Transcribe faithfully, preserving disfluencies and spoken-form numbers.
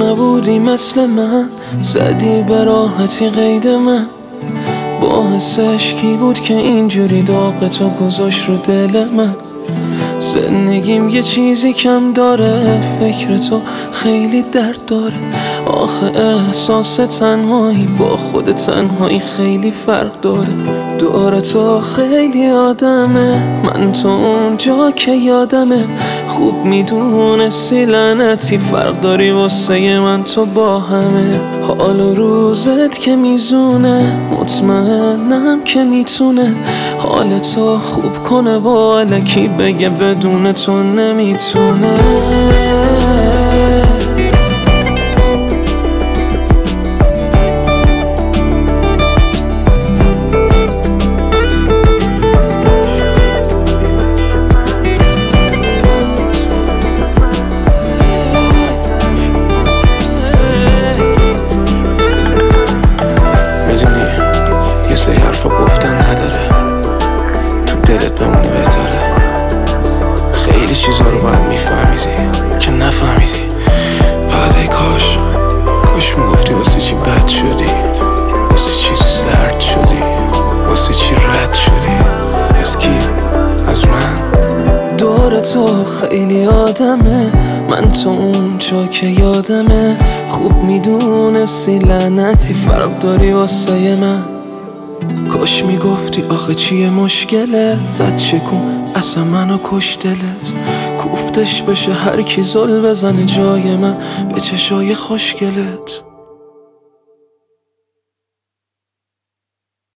نبودی مثل من، زدی به راحتی قید من. باعث عشقی بود که اینجوری داغ تو گذاشت رو دل من. زندگیم یه چیزی کم داره، فکر تو خیلی درد داره. آخه احساس تنهایی با خود تنهایی خیلی فرق داره. دور تو خیلی آدمه، من تو اونجا که یادمه. خوب میدونستی لعنتی فرق داری واسه من تو با همه. حال و روزت که میزونه، مطمئنم که میتونه حال تو خوب کنه و الکی بگه بدون تو نمیتونه. یه حرفا گفتن نداره، تو دلت بمونه بهتره. خیلی چیزا رو باید میفهمیدی که نفهمیدی. فقط ای کاش کاش میگفتی واسه چی بد شدی، واسه چی زرد شدی، واسه چی رد شدی. از کی؟ از من؟ دور تو خیلی آدمه، من تو اونجا که یادمه. خوب میدونستی لعنتی فرق داری واسه من. کاش میگفتی آخه چیه مشکلت، زد چکون اصلا منو کش دلت. کوفتش بشه هر کی زل بزنه جای من به چشای خوشگلت.